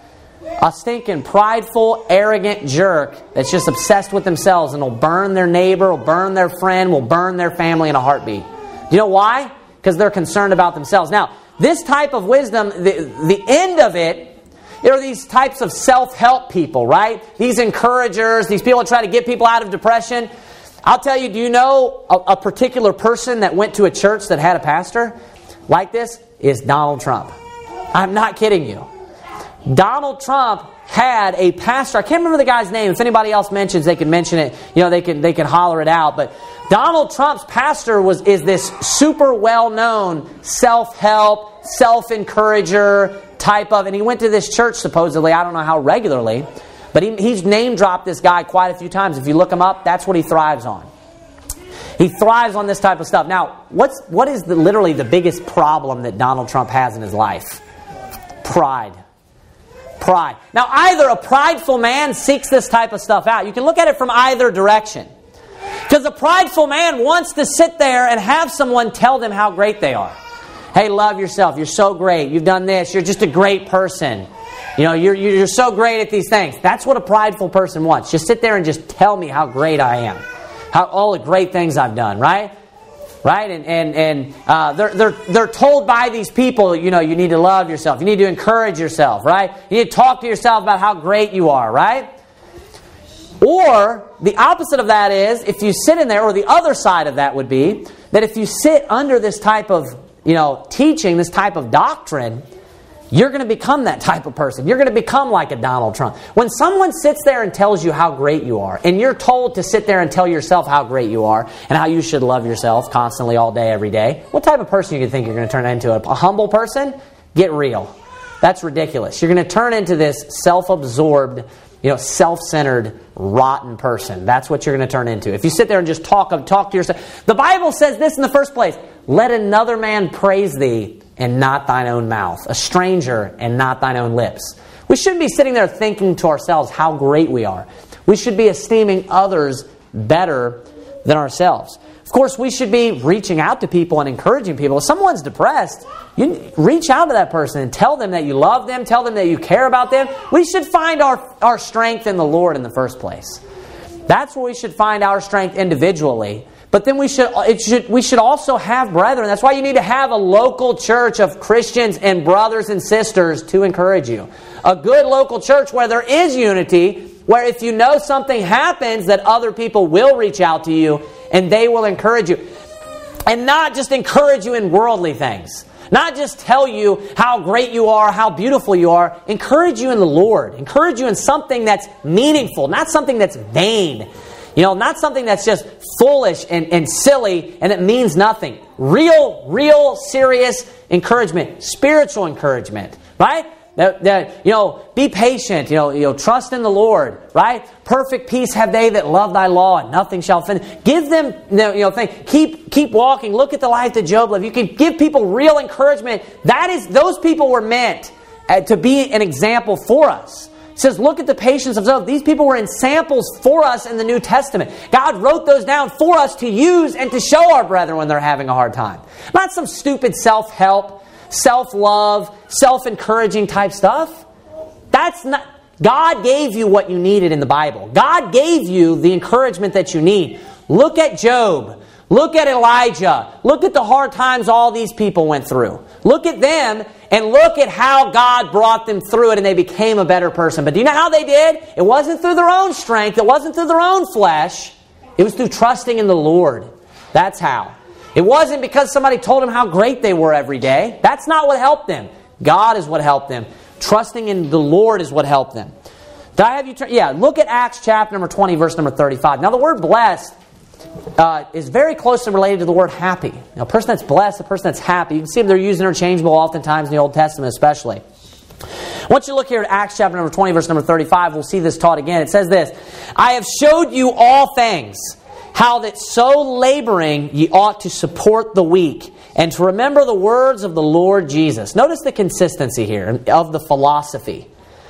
A stinking, prideful, arrogant jerk that's just obsessed with themselves and will burn their neighbor, will burn their friend, will burn their family in a heartbeat. Do you know why? Because they're concerned about themselves. Now, this type of wisdom, the, the end of it, there are these types of self-help people, right? These encouragers, these people that try to get people out of depression. I'll tell you, do you know a, a particular person that went to a church that had a pastor like this? Is Donald Trump. I'm not kidding you. Donald Trump had a pastor. I can't remember the guy's name. If anybody else mentions, they can mention it. You know, they can they can holler it out. But Donald Trump's pastor was is this super well-known self-help, self-encourager type of, and he went to this church supposedly, I don't know how regularly, but he, he's name-dropped this guy quite a few times. If you look him up, that's what he thrives on. He thrives on this type of stuff. Now, what's what is the, literally the biggest problem that Donald Trump has in his life? Pride. Pride. Now, either a prideful man seeks this type of stuff out. You can look at it from either direction. Because a prideful man wants to sit there and have someone tell them how great they are. Hey, love yourself. You're so great. You've done this. You're just a great person. You know, you're, you're so great at these things. That's what a prideful person wants. Just sit there and just tell me how great I am. How all the great things I've done, right? Right? And and, and uh, they're, they're, they're told by these people, you know, you need to love yourself. You need to encourage yourself, right? You need to talk to yourself about how great you are, right? Or the opposite of that is, if you sit in there, or the other side of that would be, that if you sit under this type of, you know, teaching, this type of doctrine, you're going to become that type of person. You're going to become like a Donald Trump. When someone sits there and tells you how great you are, and you're told to sit there and tell yourself how great you are, and how you should love yourself constantly, all day, every day, what type of person do you think you're going to turn into? A humble person? Get real. That's ridiculous. You're going to turn into this self-absorbed, you know, self-centered, rotten person. That's what you're going to turn into. If you sit there and just talk talk to yourself. The Bible says this in the first place. Let another man praise thee, and not thine own mouth. A stranger, and not thine own lips. We shouldn't be sitting there thinking to ourselves how great we are. We should be esteeming others better than ourselves. Of course, we should be reaching out to people and encouraging people. If someone's depressed, you reach out to that person and tell them that you love them, tell them that you care about them. We should find our, our strength in the Lord in the first place. That's where we should find our strength individually. But then we should, it should we should also have brethren. That's why you need to have a local church of Christians and brothers and sisters to encourage you. A good local church where there is unity, where if you know something happens, that other people will reach out to you and they will encourage you. And not just encourage you in worldly things. Not just tell you how great you are, how beautiful you are. Encourage you in the Lord. Encourage you in something that's meaningful, not something that's vain. You know, not something that's just foolish and, and silly and it means nothing. Real, real, serious encouragement. Spiritual encouragement. Right? That, that, you know, be patient. You know, you know, trust in the Lord. Right? Perfect peace have they that love thy law, and nothing shall offend. Give them, you know, think, keep keep walking. Look at the life that Job lived. You can give people real encouragement. That is, those people were meant uh, to be an example for us. It says, look at the patience of Job. These people were in samples for us in the New Testament. God wrote those down for us to use and to show our brethren when they're having a hard time. Not some stupid self-help, self-love, self-encouraging type stuff. That's not... God gave you what you needed in the Bible. God gave you the encouragement that you need. Look at Job. Look at Elijah. Look at the hard times all these people went through. Look at them and look at how God brought them through it and they became a better person. But do you know how they did? It wasn't through their own strength. It wasn't through their own flesh. It was through trusting in the Lord. That's how. It wasn't because somebody told them how great they were every day. That's not what helped them. God is what helped them. Trusting in the Lord is what helped them. Did I have you turn? Yeah, look at Acts chapter number twenty, verse number thirty-five. Now the word blessed uh, is very closely related to the word happy. Now, a person that's blessed, a person that's happy. You can see them, they're used interchangeable oftentimes in the Old Testament especially. Once you look here at Acts chapter number twenty, verse number thirty-five, we'll see this taught again. It says this, I have showed you all things, how that so laboring ye ought to support the weak, and to remember the words of the Lord Jesus. Notice the consistency here of the philosophy.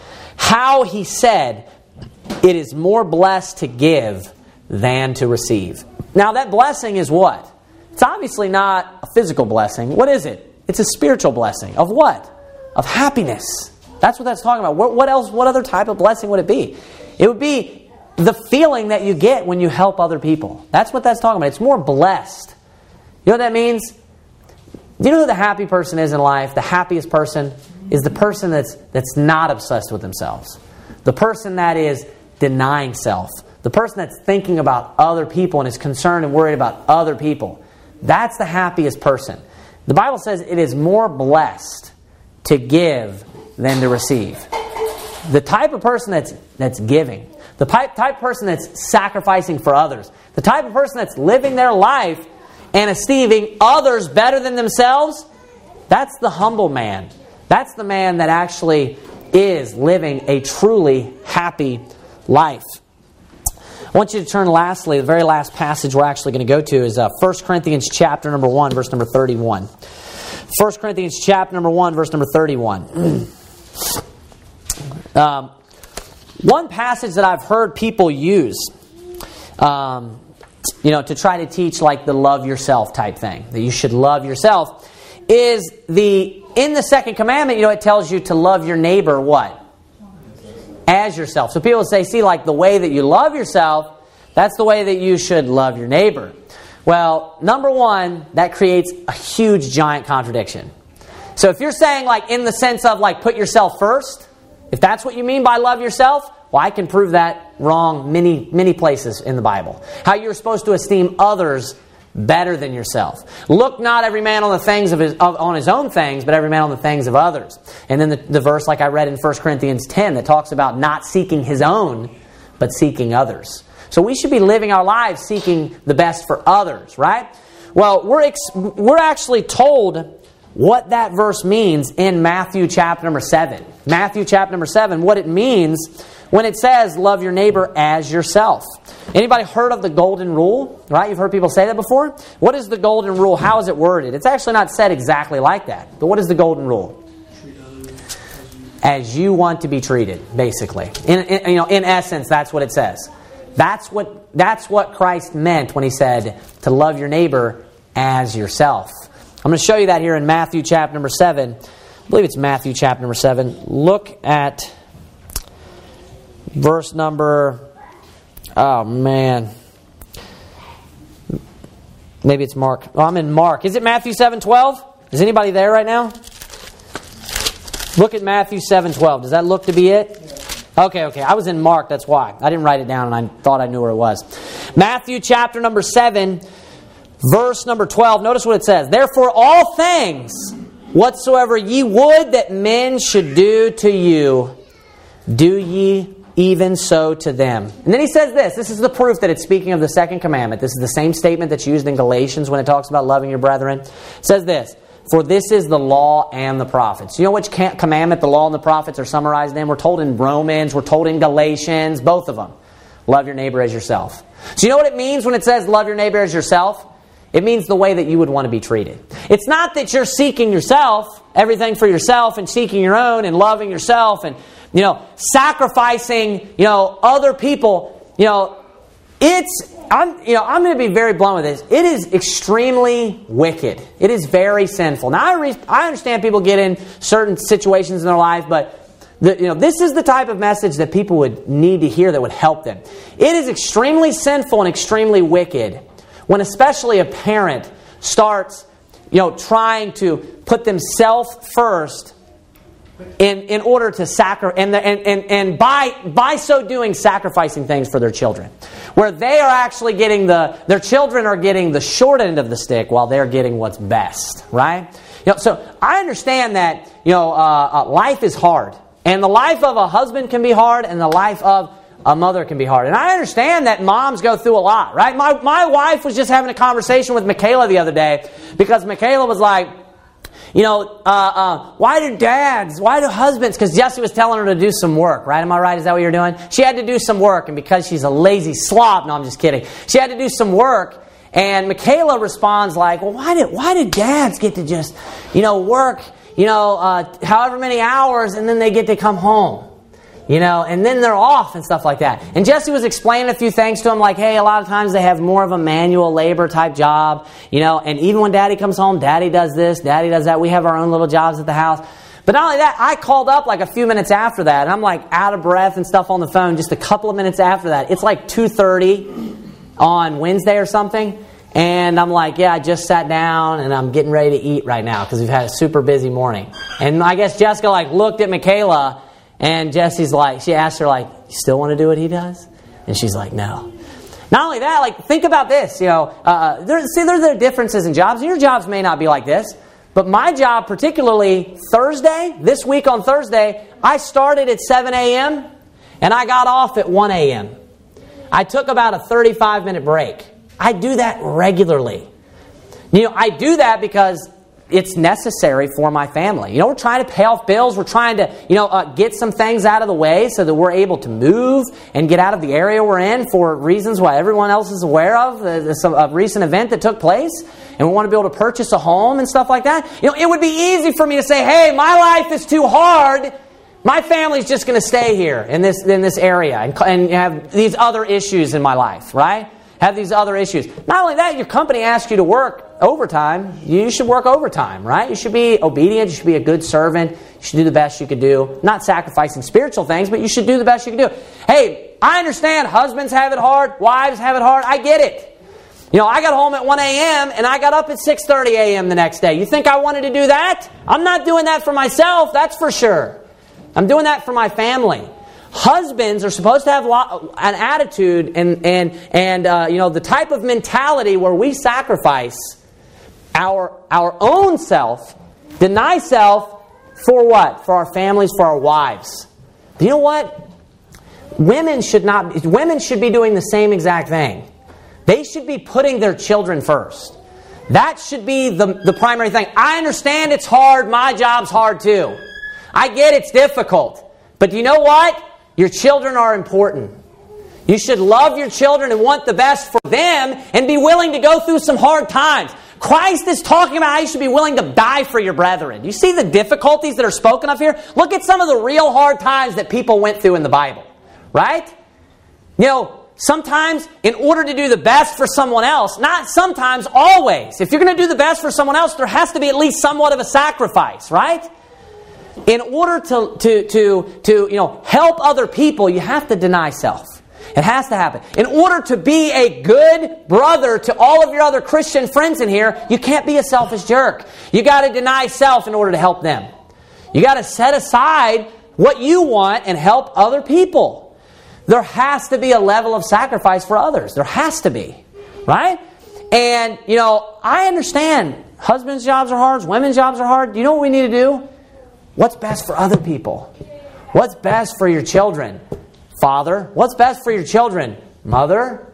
How he said, it is more blessed to give than to receive. Now that blessing is what? It's obviously not a physical blessing. What is it? It's a spiritual blessing. Of what? Of happiness. That's what that's talking about. What, what else? What other type of blessing would it be? It would be the feeling that you get when you help other people. That's what that's talking about. It's more blessed. You know what that means? Do you know who the happy person is in life? The happiest person is the person that's that's not obsessed with themselves. The person that is denying self. The person that's thinking about other people and is concerned and worried about other people. That's the happiest person. The Bible says it is more blessed to give than to receive. The type of person that's that's giving, the type, type of person that's sacrificing for others, the type of person that's living their life and esteeming others better than themselves, that's the humble man. That's the man that actually is living a truly happy life. I want you to turn lastly, the very last passage we're actually going to go to is uh, First Corinthians chapter number one, verse number thirty-one. First Corinthians chapter number one, verse number thirty-one. um, one passage that I've heard people use, um, you know, to try to teach like the love yourself type thing, that you should love yourself, is the, in the second commandment, you know, it tells you to love your neighbor what? As yourself. So people say, see, like the way that you love yourself, that's the way that you should love your neighbor. Well, number one, that creates a huge, giant contradiction. So if you're saying like in the sense of like put yourself first, if that's what you mean by love yourself, well, I can prove that wrong many, many places in the Bible. How you're supposed to esteem others better than yourself. Look not every man on the things of his of, on his own things, but every man on the things of others. And then the, the verse like I read in First Corinthians ten that talks about not seeking his own, but seeking others. So we should be living our lives seeking the best for others, right? Well, we're ex- we're actually told what that verse means in Matthew chapter number seven. Matthew chapter number seven, what it means when it says love your neighbor as yourself. Anybody heard of the golden rule? Right? You've heard people say that before? What is the golden rule? How is it worded? It's actually not said exactly like that. But what is the golden rule? As you want to be treated, basically. In, in, you know, in essence, that's what it says. That's what, that's what Christ meant when he said to love your neighbor as yourself. I'm going to show you that here in Matthew chapter number seven. I believe it's Matthew chapter number seven. Look at verse number... Oh, man. Maybe it's Mark. Oh, I'm in Mark. Is it Matthew seven twelve? Is anybody there right now? Look at Matthew seven twelve. Does that look to be it? Okay, okay. I was in Mark, that's why. I didn't write it down and I thought I knew where it was. Matthew chapter number seven, verse number twelve. Notice what it says. Therefore all things Whatsoever ye would that men should do to you, do ye even so to them. And then he says this. This is the proof that it's speaking of the second commandment. This is the same statement that's used in Galatians when it talks about loving your brethren. It says this. For this is the law and the prophets. You know which commandment the law and the prophets are summarized in? We're told in Romans. We're told in Galatians. Both of them. Love your neighbor as yourself. So you know what it means when it says love your neighbor as yourself? It means the way that you would want to be treated. It's not that you're seeking yourself, everything for yourself, and seeking your own, and loving yourself, and, you know, sacrificing, you know, other people. You know, it's, I'm, you know, I'm going to be very blunt with this. It is extremely wicked. It is very sinful. Now, I, re- I understand people get in certain situations in their life, but The, you know, this is the type of message that people would need to hear that would help them. It is extremely sinful and extremely wicked when especially a parent starts, you know, trying to put themselves first in, in order to sacrifice, and, and, and, and by, by so doing, sacrificing things for their children. Where they are actually getting the, their children are getting the short end of the stick while they're getting what's best, right? You know, so I understand that, you know, uh, uh, life is hard. And the life of a husband can be hard, and the life of a mother can be hard. And I understand that moms go through a lot, right? My my wife was just having a conversation with Michaela the other day because Michaela was like, you know, uh, uh, why do dads, why do husbands, because Jesse was telling her to do some work, right? Am I right? Is that what you're doing? She had to do some work, and because she's a lazy slop, no, I'm just kidding. She had to do some work, and Michaela responds like, well, why did, why did dads get to just, you know, work, you know, uh, however many hours, and then they get to come home? You know, and then they're off and stuff like that. And Jesse was explaining a few things to him, like, hey, a lot of times they have more of a manual labor type job, you know, and even when Daddy comes home, Daddy does this, Daddy does that. We have our own little jobs at the house. But not only that, I called up like a few minutes after that, and I'm like out of breath and stuff on the phone just a couple of minutes after that. It's like two thirty on Wednesday or something. And I'm like, yeah, I just sat down and I'm getting ready to eat right now because we've had a super busy morning. And I guess Jessica like looked at Michaela, and Jesse's like, she asked her like, you still want to do what he does? And she's like, no. Not only that, like, think about this. You know, uh, there, see, there are differences in jobs. Your jobs may not be like this. But my job, particularly Thursday, this week on Thursday, I started at seven a.m. and I got off at one a.m. I took about a thirty-five minute break. I do that regularly. You know, I do that because it's necessary for my family. You know, we're trying to pay off bills. We're trying to, you know, uh, get some things out of the way so that we're able to move and get out of the area we're in for reasons why everyone else is aware of. There's a recent event that took place, and we want to be able to purchase a home and stuff like that. You know, it would be easy for me to say, hey, my life is too hard. My family's just going to stay here in this in this area and, and have these other issues in my life, right? Have these other issues. Not only that, your company asks you to work overtime. You should work overtime, right? You should be obedient. You should be a good servant. You should do the best you could do. Not sacrificing spiritual things, but you should do the best you can do. Hey, I understand husbands have it hard. Wives have it hard. I get it. You know, I got home at one a.m. and I got up at six thirty a.m. the next day. You think I wanted to do that? I'm not doing that for myself, that's for sure. I'm doing that for my family. Husbands are supposed to have an attitude and and and uh, you know, the type of mentality where we sacrifice our our own self, deny self for what? For our families, for our wives. You know what? Women should not. Women should be doing the same exact thing. They should be putting their children first. That should be the the primary thing. I understand it's hard. My job's hard too. I get it's difficult. But you know what? Your children are important. You should love your children and want the best for them and be willing to go through some hard times. Christ is talking about how you should be willing to die for your brethren. You see the difficulties that are spoken of here? Look at some of the real hard times that people went through in the Bible. Right? You know, sometimes in order to do the best for someone else, not sometimes, always. If you're going to do the best for someone else, there has to be at least somewhat of a sacrifice. Right? In order to, to, to, to you know, help other people, you have to deny self. It has to happen. In order to be a good brother to all of your other Christian friends in here, you can't be a selfish jerk. You got to deny self in order to help them. You got to set aside what you want and help other people. There has to be a level of sacrifice for others. There has to be. Right? And, you know, I understand husbands' jobs are hard, women's jobs are hard. Do you know what we need to do? What's best for other people? What's best for your children? Father, what's best for your children? Mother,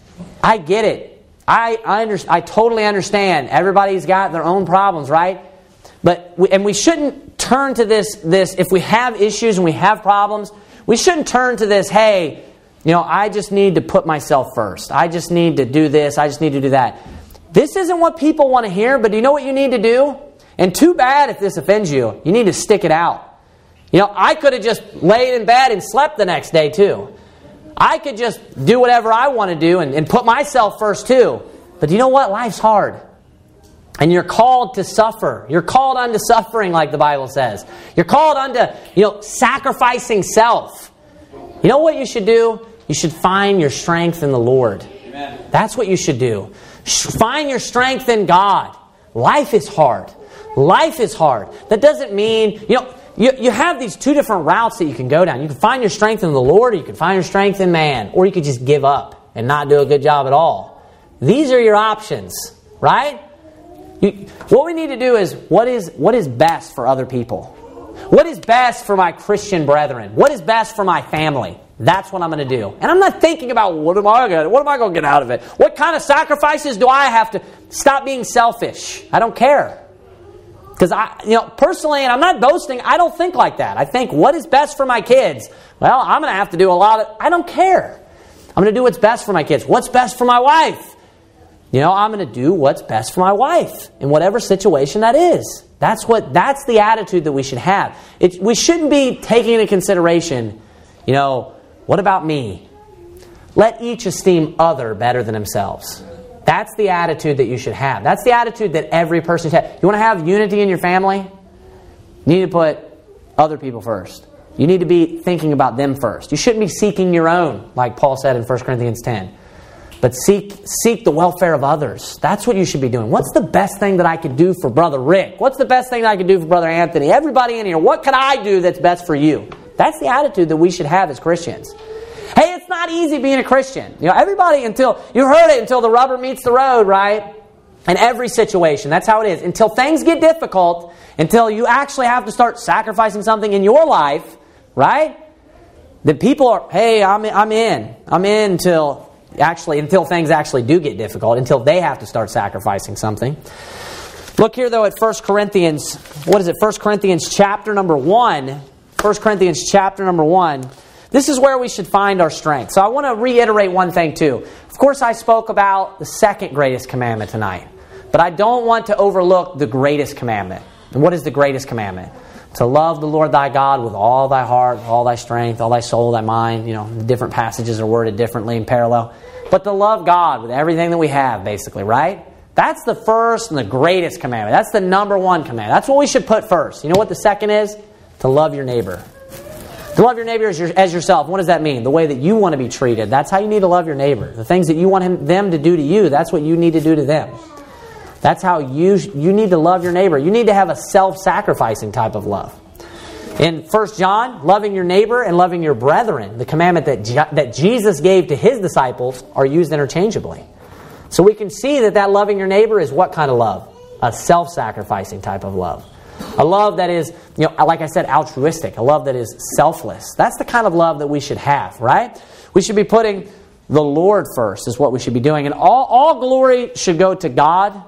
I get it. I I, under, I totally understand. Everybody's got their own problems, right? But we, and we shouldn't turn to this this if we have issues and we have problems. We shouldn't turn to this. Hey, you know, I just need to put myself first. I just need to do this. I just need to do that. This isn't what people want to hear. But do you know what you need to do? And too bad if this offends you. You need to stick it out. You know, I could have just laid in bed and slept the next day too. I could just do whatever I want to do and, and put myself first too. But you know what? Life's hard. And you're called to suffer. You're called unto suffering, like the Bible says. You're called unto, you know, sacrificing self. You know what you should do? You should find your strength in the Lord. Amen. That's what you should do. Find your strength in God. Life is hard. Life is hard. That doesn't mean, you know, You, you have these two different routes that you can go down. You can find your strength in the Lord, or you can find your strength in man. Or you could just give up and not do a good job at all. These are your options, right? You, what we need to do is, what is what is best for other people? What is best for my Christian brethren? What is best for my family? That's what I'm going to do. And I'm not thinking about, what am I going to, what am I going to get out of it? What kind of sacrifices do I have to stop being selfish? I don't care. Because I, you know, personally, and I'm not boasting, I don't think like that. I think, what is best for my kids? Well, I'm going to have to do a lot of, I don't care. I'm going to do what's best for my kids. What's best for my wife? You know, I'm going to do what's best for my wife in whatever situation that is. That's what, that's the attitude that we should have. It, we shouldn't be taking into consideration, you know, what about me? Let each esteem other better than themselves. That's the attitude that you should have. That's the attitude that every person should have. You want to have unity in your family? You need to put other people first. You need to be thinking about them first. You shouldn't be seeking your own, like Paul said in First Corinthians ten. But seek seek the welfare of others. That's what you should be doing. What's the best thing that I could do for Brother Rick? What's the best thing that I could do for Brother Anthony? Everybody in here, what can I do that's best for you? That's the attitude that we should have as Christians. Hey, it's not easy being a Christian. You know, everybody, until, you heard it, until the rubber meets the road, right? In every situation, that's how it is. Until things get difficult, until you actually have to start sacrificing something in your life, right? That people are, hey, I'm I'm in. I'm in until, actually, until things actually do get difficult, until they have to start sacrificing something. Look here, though, at First Corinthians, what is it? First Corinthians chapter number one. First Corinthians chapter number one. This is where we should find our strength. So I want to reiterate one thing too. Of course, I spoke about the second greatest commandment tonight. But I don't want to overlook the greatest commandment. And what is the greatest commandment? To love the Lord thy God with all thy heart, all thy strength, all thy soul, thy mind. You know, different passages are worded differently in parallel. But to love God with everything that we have, basically, right? That's the first and the greatest commandment. That's the number one commandment. That's what we should put first. You know what the second is? To love your neighbor. To love your neighbor as, your, as yourself. What does that mean? The way that you want to be treated. That's how you need to love your neighbor. The things that you want him, them to do to you, that's what you need to do to them. That's how you you need to love your neighbor. You need to have a self-sacrificing type of love. In First John, loving your neighbor and loving your brethren, the commandment that, Je- that Jesus gave to his disciples, are used interchangeably. So we can see that that loving your neighbor is what kind of love? A self-sacrificing type of love. A love that is, you know, like I said, altruistic. A love that is selfless. That's the kind of love that we should have, right? We should be putting the Lord first is what we should be doing. And all, all glory should go to God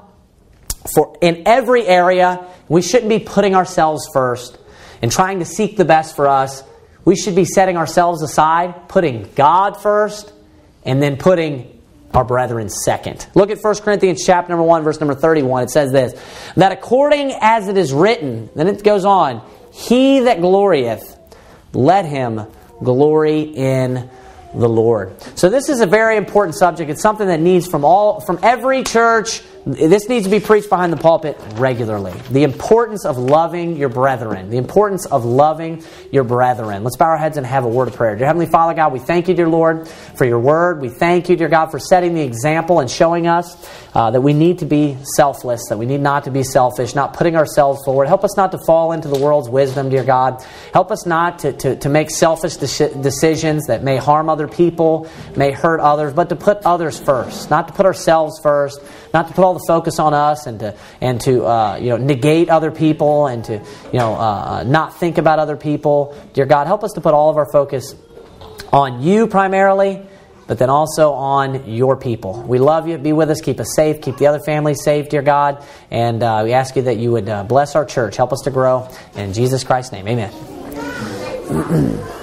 for in every area. We shouldn't be putting ourselves first and trying to seek the best for us. We should be setting ourselves aside, putting God first, and then putting our brethren second. Look at First Corinthians chapter number one, verse number thirty-one. It says this, that according as it is written, then it goes on, he that glorieth, let him glory in the Lord. So this is a very important subject. It's something that needs from all, from every church, This needs to be preached behind the pulpit regularly. The importance of loving your brethren. The importance of loving your brethren. Let's bow our heads and have a word of prayer. Dear Heavenly Father, God, we thank you, dear Lord, for your word. We thank you, dear God, for setting the example and showing us uh, that we need to be selfless, that we need not to be selfish, not putting ourselves forward. Help us not to fall into the world's wisdom, dear God. Help us not to, to, to make selfish de- decisions that may harm other people, may hurt others, but to put others first, not to put ourselves first, not to put all the focus on us and to and to uh, you know negate other people and to you know uh, not think about other people. Dear God, help us to put all of our focus on you primarily, but then also on your people. We love you. Be with us. Keep us safe. Keep the other families safe, dear God. And uh, we ask you that you would uh, bless our church. Help us to grow. In Jesus Christ's name, amen.